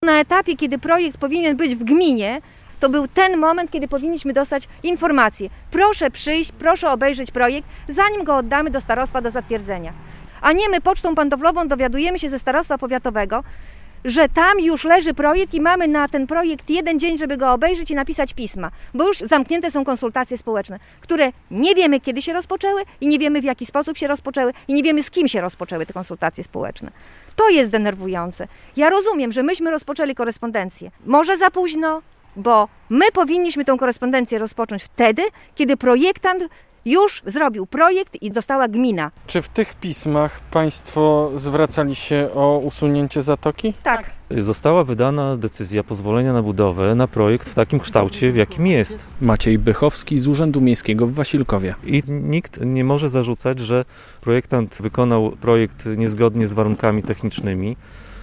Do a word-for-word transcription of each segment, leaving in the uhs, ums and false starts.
Na etapie, kiedy projekt powinien być w gminie, to był ten moment, kiedy powinniśmy dostać informację. Proszę przyjść, proszę obejrzeć projekt, zanim go oddamy do starostwa do zatwierdzenia. A nie my pocztą pantoflową dowiadujemy się ze starostwa powiatowego, że tam już leży projekt i mamy na ten projekt jeden dzień, żeby go obejrzeć i napisać pisma, bo już zamknięte są konsultacje społeczne, które nie wiemy, kiedy się rozpoczęły i nie wiemy, w jaki sposób się rozpoczęły i nie wiemy, z kim się rozpoczęły te konsultacje społeczne. To jest denerwujące. Ja rozumiem, że myśmy rozpoczęli korespondencję. Może za późno, bo my powinniśmy tę korespondencję rozpocząć wtedy, kiedy projektant już zrobił projekt i dostała gmina. Czy w tych pismach Państwo zwracali się o usunięcie zatoki? Tak. Została wydana decyzja pozwolenia na budowę na projekt w takim kształcie, w jakim jest. Maciej Bychowski z Urzędu Miejskiego w Wasilkowie. I nikt nie może zarzucać, że projektant wykonał projekt niezgodnie z warunkami technicznymi,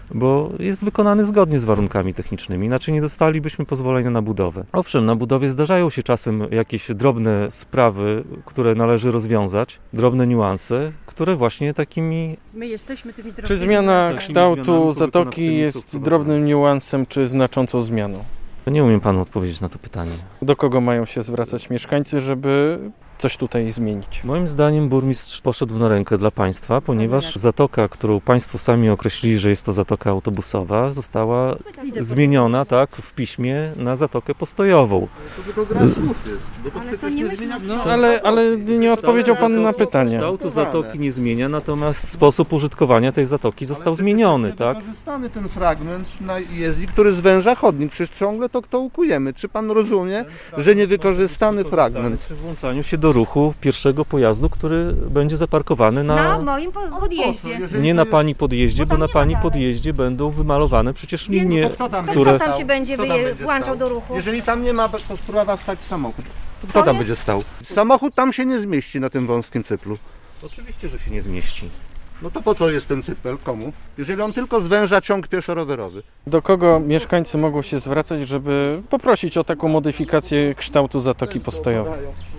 bo jest wykonany zgodnie z warunkami technicznymi, inaczej nie dostalibyśmy pozwolenia na budowę. Owszem, na budowie zdarzają się czasem jakieś drobne sprawy, które należy rozwiązać, drobne niuanse, które właśnie takimi... My jesteśmy tymi drobnymi. Czy zmiana kształtu zatoki jest drobnym niuansem, czy znaczącą zmianą? Nie umiem panu odpowiedzieć na to pytanie. Do kogo mają się zwracać mieszkańcy, żeby coś tutaj zmienić? Moim zdaniem burmistrz poszedł na rękę dla państwa, ponieważ zatoka, którą państwo sami określili, że jest to zatoka autobusowa, została zmieniona tak w piśmie na zatokę postojową. To tylko gra słów jest, bo to przecież nie zmienia No, ale, ale nie odpowiedział pan na pytanie. Kształtu zatoki nie zmienia, natomiast sposób użytkowania tej zatoki został zmieniony, tak? Wykorzystany ten fragment na jezdni, który zwęża chodnik, przecież ciągle to kto ukujemy. Czy pan rozumie, że niewykorzystany fragment Przy włączaniu się do ruchu pierwszego pojazdu, który będzie zaparkowany na... Na moim podjeździe. Nie na pani podjeździe, bo na pani podjeździe będą wymalowane przecież linie, kto tam które... Kto tam się będzie Kto tam wyje- będzie włączał stał? do ruchu? Jeżeli tam nie ma, to spróbowa wstać samochód. To To kto tam jest- będzie stał? Samochód tam się nie zmieści na tym wąskim cyplu. Oczywiście, że się nie zmieści. No to po co jest ten cypel? Komu? Jeżeli on tylko zwęża ciąg pieszo-rowerowy. Do kogo mieszkańcy mogą się zwracać, żeby poprosić o taką modyfikację kształtu zatoki postojowej?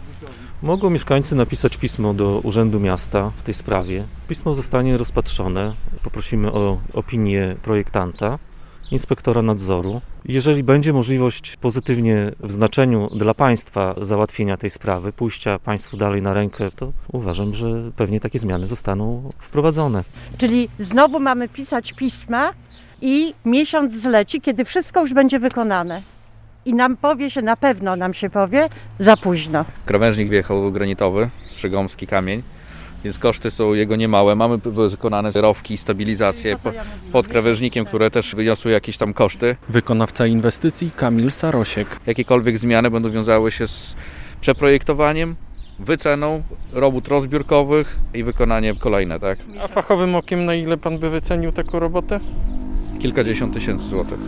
Mogą mieszkańcy napisać pismo do Urzędu Miasta w tej sprawie. Pismo zostanie rozpatrzone. Poprosimy o opinię projektanta, inspektora nadzoru. Jeżeli będzie możliwość pozytywnie w znaczeniu dla państwa załatwienia tej sprawy, pójścia państwu dalej na rękę, to uważam, że pewnie takie zmiany zostaną wprowadzone. Czyli znowu mamy pisać pisma i miesiąc zleci, kiedy wszystko już będzie wykonane. I nam powie się, na pewno nam się powie, za późno. Krawężnik wjechał granitowy, strzegomski kamień, więc koszty są jego niemałe. Mamy wykonane rowki, stabilizacje po, pod krawężnikiem, które też wyniosły jakieś tam koszty. Wykonawca inwestycji Kamil Sarosiek. Jakiekolwiek zmiany będą wiązały się z przeprojektowaniem, wyceną robót rozbiórkowych i wykonanie kolejne, tak? A fachowym okiem na ile pan by wycenił taką robotę? Kilkadziesiąt tysięcy złotych.